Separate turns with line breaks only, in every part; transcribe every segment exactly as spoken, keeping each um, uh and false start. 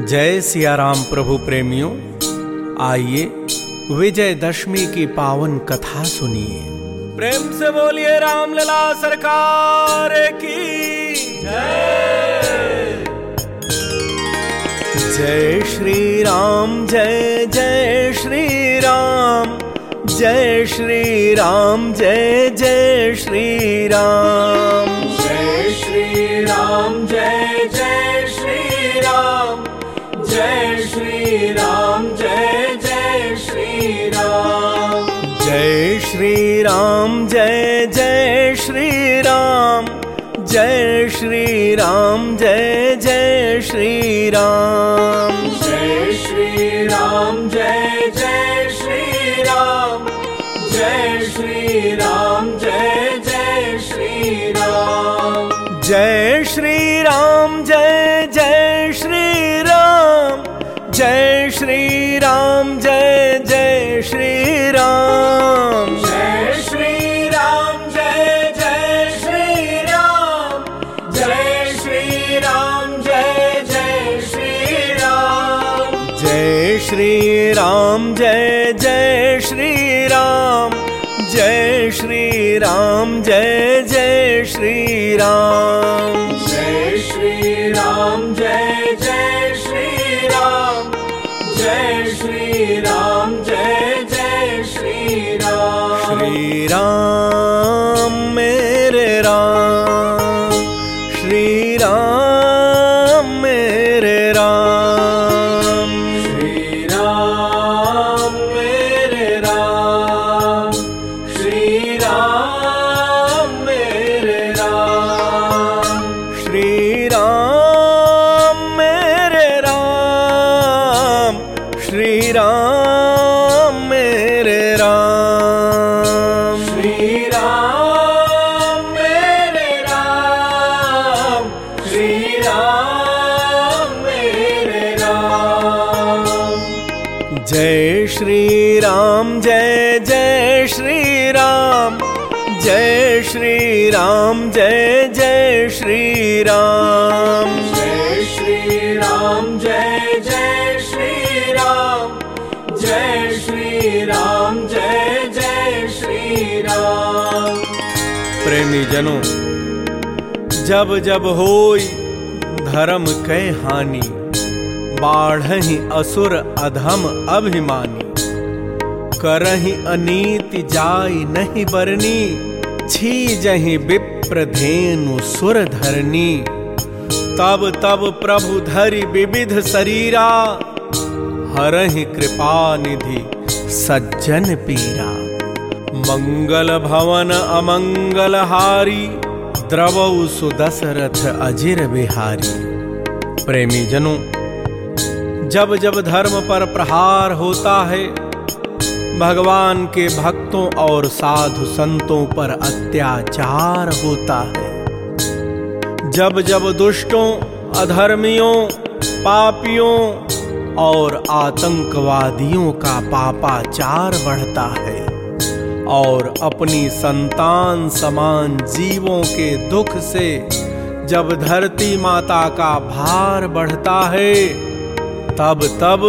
जय सिया राम प्रभु प्रेमियों, आइए विजयदशमी की पावन कथा सुनिए। प्रेम से बोलिए रामलला सरकार की जय। जय श्री राम, जय जय श्री राम, जय श्री राम, जय जय श्री राम, जय श्री राम, जय जय श्री राम, जय श्री राम, जय जय श्री राम, जय श्री राम, जय जय श्री राम, जय श्री राम, जय जय श्री राम, जय श्री राम, जय जय श्री राम, जय श्री राम, जय जय श्री राम, जय श्री राम, जय जय श्री राम, जय श्री राम, जय जय श्री राम, जय श्री राम, जय जय श्री राम, जय श्री राम, जय जय श्री राम, जय श्री राम, जय जय श्री राम, जय श्री राम, जय जय श्री राम, जय श्री राम, जय जय श्री राम, जय श्री राम, जय जय श्री राम। श्री राम मेरे राम, श्री राम मेरे राम, श्री राम मेरे राम, श्री राम मेरे राम, श्री राम मेरे राम, श्री राम मेरे राम, श्री राम मेरे राम, श्री राम मेरे राम, जय श्री राम, जय जय श्री राम, जय श्री राम, जय जय श्री राम, जय श्री राम, जय जय श्री राम, जय श्री राम, जय जय श्री राम। प्रेमी जनों, जब जब होई धर्म कै हानि, बाढ़हि असुर अधम अभिमानी, करहि अनीति जाय नहीं बरनी, छीजहि विप्र धेनु सुर धरनी, तब तब प्रभु धरि विविध शरीरा, हरहि कृपा निधि सज्जन पीरा, मंगल भवन अमंगल हारी, द्रवौ सुदशरथ अजिर बिहारी। प्रेमी जनों, जब जब धर्म पर प्रहार होता है, भगवान के भक्तों और साधु संतों पर अत्याचार होता है, जब जब दुष्टों, अधर्मियों, पापियों और आतंकवादियों का पापाचार बढ़ता है, और अपनी संतान समान जीवों के दुख से जब धरती माता का भार बढ़ता है, तब तब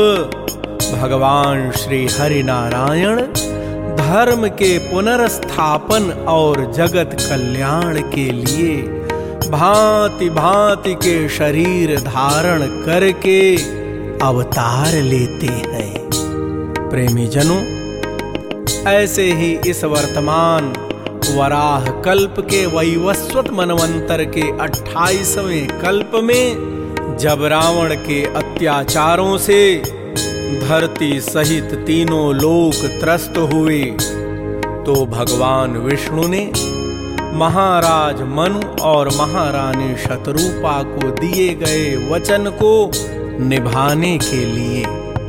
भगवान श्री हरि नारायण धर्म के पुनर्स्थापन और जगत कल्याण के लिए भांति भांति के शरीर धारण करके अवतार लेते हैं। प्रेमी जनों, ऐसे ही इस वर्तमान वराह कल्प के वैवस्वत मनवंतर के अट्ठाईसवें कल्प में, जब रावण के अत्याचारों से धरती सहित तीनों लोक त्रस्त हुए, तो भगवान विष्णु ने महाराज मनु और महारानी शतरूपा को दिए गए वचन को निभाने के लिए,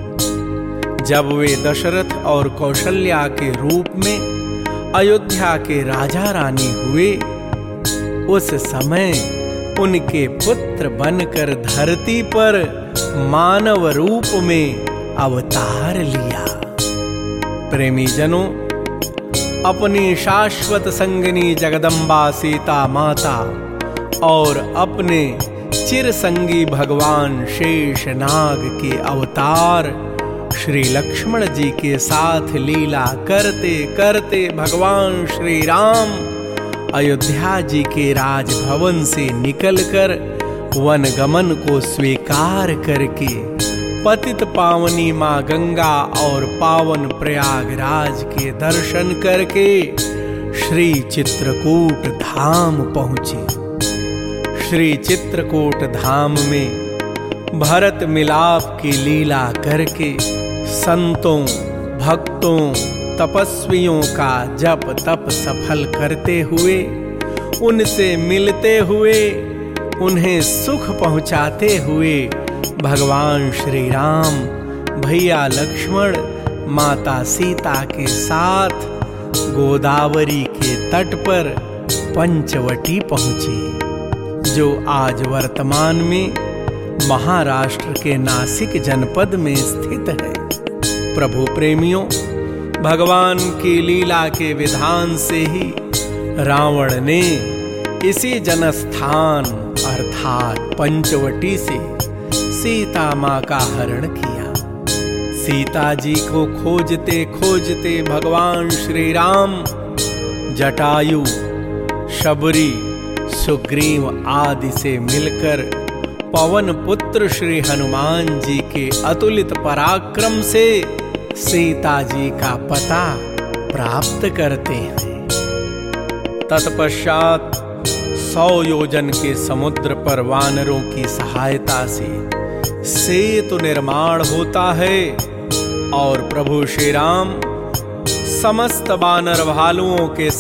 जब वे दशरथ और कौशल्या के रूप में अयोध्या के राजा रानी हुए, उस समय उनके पुत्र बनकर धरती पर मानव रूप में अवतार लिया। प्रेमी जनों, अपनी शाश्वत संगिनी जगदम्बा सीता माता और अपने चिरसंगी भगवान शेष नाग के अवतार श्री लक्ष्मण जी के साथ लीला करते करते भगवान श्री राम अयोध्या जी के राजभवन से निकलकर वन गमन को स्वीकार करके पतित पावनी मां गंगा और पावन प्रयागराज के दर्शन करके श्री चित्रकूट धाम पहुंचे। श्री चित्रकूट धाम में भरत मिलाप की लीला करके संतों, भक्तों, तपस्वियों का जप तप सफल करते हुए, उनसे मिलते हुए, उन्हें सुख पहुंचाते हुए भगवान श्री राम भैया लक्ष्मण माता सीता के साथ गोदावरी के तट पर पंचवटी पहुंचे, जो आज वर्तमान में महाराष्ट्र के नासिक जनपद में स्थित है। प्रभु प्रेमियों, भगवान की लीला के विधान से ही रावण ने इसी जनस्थान अर्थात पंचवटी से सीता मां का हरण किया। सीता जी को खोजते खोजते भगवान श्री राम जटायु, शबरी, सुग्रीव आदि से मिलकर पवन पुत्र श्री हनुमान जी के अतुलित पराक्रम से सीता जी का पता प्राप्त करते हैं। तत्पश्चात सौ योजन के समुद्र पर वानरों की सहायता से सेतु निर्माण होता है और प्रभु श्री राम समस्त वानर भालुओं के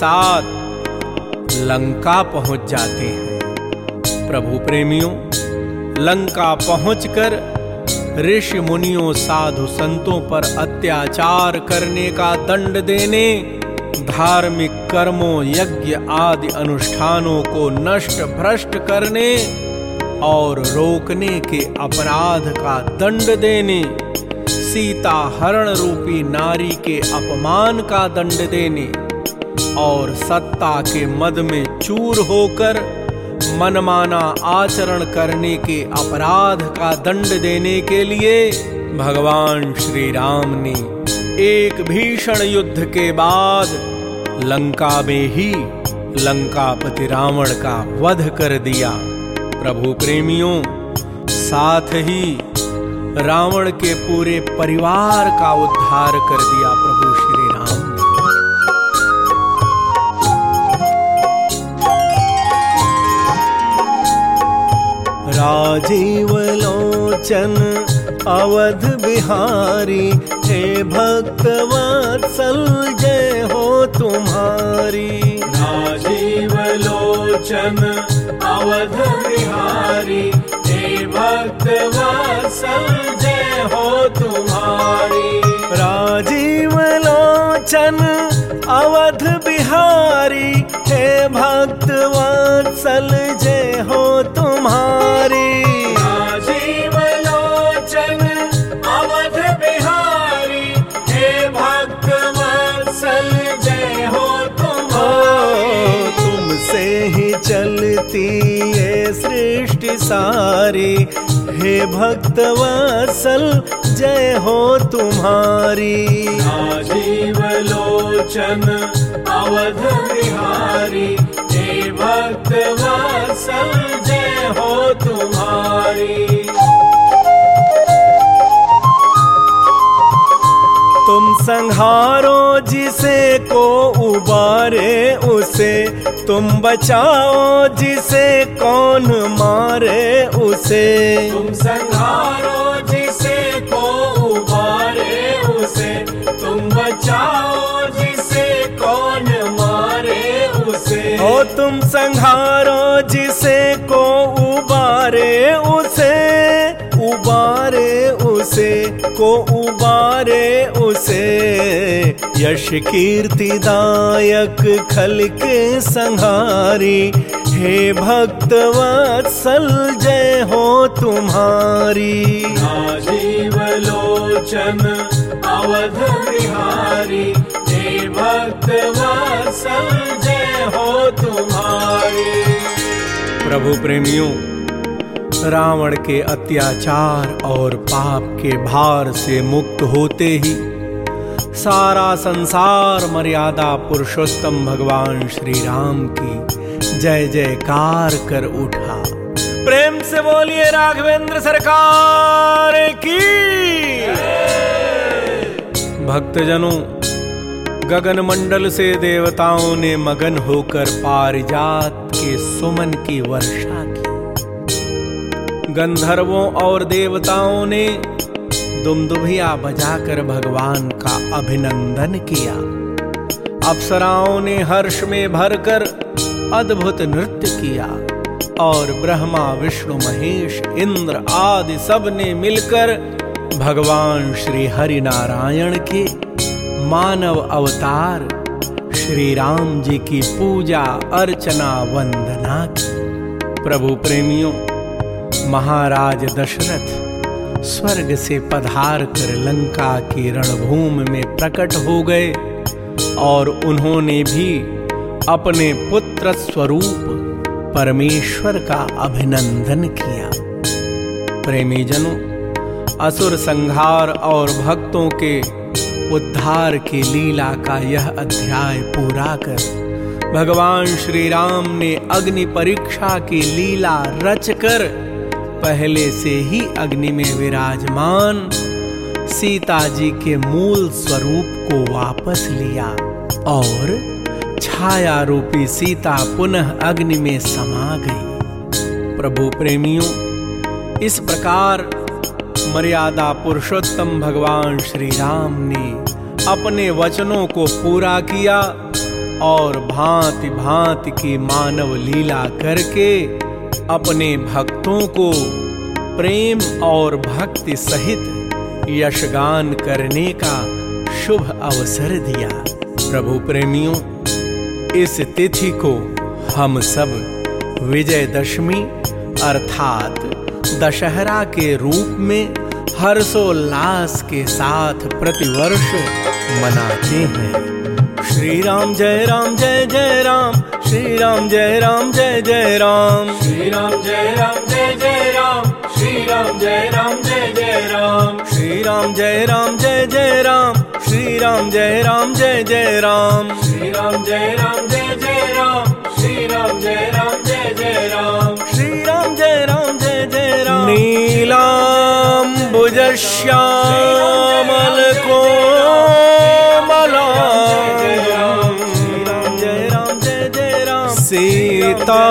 साथ लंका पहुंच जाते हैं। प्रभु प्रेमियों, लंका पहुंचकर ऋषि मुनियों साधु संतों पर अत्याचार करने का दंड देने, धार्मिक कर्मों यज्ञ आदि अनुष्ठानों को नष्ट भ्रष्ट करने और रोकने के अपराध का दंड देने, सीता हरण रूपी नारी के अपमान का दंड देने और सत्ता के मद में चूर होकर मनमाना आचरण करने के अपराध का दंड देने के लिए भगवान श्री राम ने एक भीषण युद्ध के बाद लंका में ही लंकापति रावण का वध कर दिया। प्रभु प्रेमियों, साथ ही रावण के पूरे परिवार का उद्धार कर दिया प्रभु श्री राम ने। राजीव लोचन अवध बिहारी, हे भक्त वत्सल जय हो तुम्हारी।
राजीव लोचन अवध बिहारी, हे भक्त वत्सल जय हो तुम्हारी।
राजीव लोचन अवध बिहारी, हे भक्त वत्सल जय हो तुम्हारी।
राजीव लोचन अवध बिहारी, हे भक्त वत्सल जय हो तुम्हारी।
तुमसे ही चलती ये सृष्टि सारी, हे भक्त वत्सल जय हो तुम्हारी।
राजीव लोचन अवध बिहारी, हे भक्त वत्सल जय हो तुम्हारी।
तुम संहारो जिसे को उबारे उसे, तुम बचाओ जिसे कौन मारे उसे।
तुम संहारो जिसे को उबारे उसे, तुम बचाओ जिसे कौन मारे उसे।
ओ तुम संहारो जिसे को उबारे उसे, उबारे उसे को उबारे उसे। यश कीर्ति दायक खल के संहारी, हे भक्त वत्सल जय हो तुम्हारी।
राजीव लोचन अवध बिहारी, हे भक्त वत्सल जय हो तुम्हारी।
प्रभु प्रेमियों, रावण के अत्याचार और पाप के भार से मुक्त होते ही सारा संसार मर्यादा पुरुषोत्तम भगवान श्री राम की जय जयकार कर उठा। प्रेम से बोलिए राघवेंद्र सरकार की। भक्तजनों, गगन मंडल से देवताओं ने मगन होकर पारिजात के सुमन की वर्षा की। गंधर्वों और देवताओं ने दुमदुभिया बजाकर भगवान का अभिनंदन किया। अप्सराओं ने हर्ष में भरकर अद्भुत नृत्य किया और ब्रह्मा विष्णु महेश इंद्र आदि सब ने मिलकर भगवान श्री हरि नारायण के मानव अवतार श्री राम जी की पूजा अर्चना वंदना की। प्रभु प्रेमियों, महाराज दशरथ स्वर्ग से पधार कर लंका की रणभूमि में प्रकट हो गए और उन्होंने भी अपने पुत्र स्वरूप परमेश्वर का अभिनंदन किया। प्रेमी जनों, असुर संहार और भक्तों के उद्धार की लीला का यह अध्याय पूरा कर भगवान श्री राम ने अग्नि परीक्षा की लीला रचकर पहले से ही अग्नि में विराजमान सीता जी के मूल स्वरूप को वापस लिया और छाया रूपी सीता पुनः अग्नि में समा गई। प्रभु प्रेमियों, इस प्रकार मर्यादा पुरुषोत्तम भगवान श्री राम ने अपने वचनों को पूरा किया और भांति भांति की मानव लीला करके अपने भक्तों को प्रेम और भक्ति सहित यशगान करने का शुभ अवसर दिया। प्रभु प्रेमियों, इस तिथि को हम सब विजयदशमी अर्थात दशहरा के रूप में हर्षोल्लास के साथ प्रतिवर्ष मनाते हैं। श्री राम जय राम जय जय राम, श्री राम जय राम जय जय राम,
श्री राम जय राम जय जय राम, श्री राम जय राम जय जय राम,
श्री राम जय राम जय जय राम, श्री राम जय राम जय जय राम,
श्री राम जय राम जय जय राम, श्री राम जय राम जय जय राम,
श्री राम जय राम जय जय राम। नीलांबुज श्यामल कोमल सीता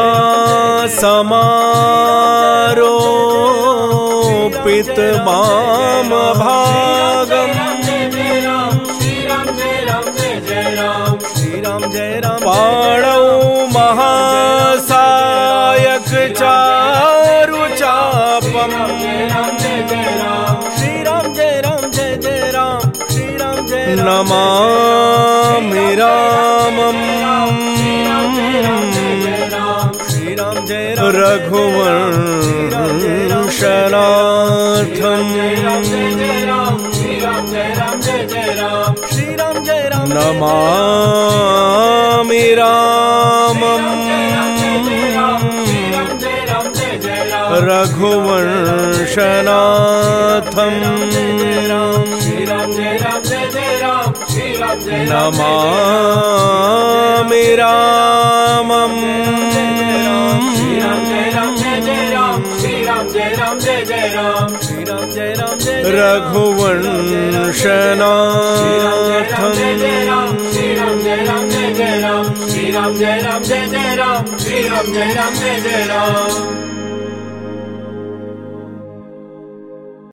समारोपित वाम भागम, पाणौ महासायक चारु चापम। श्री राम जय राम जय जय राम, श्री राम जय नमामि रामम, रघुवंशनाथम नमामि रामम, रघुवंशनाथम नमामि रामम, रघुवंशनाथम।
श्री राम जय राम जय जय राम, श्री राम जय राम जय जय राम, श्री राम जय राम जय जय राम।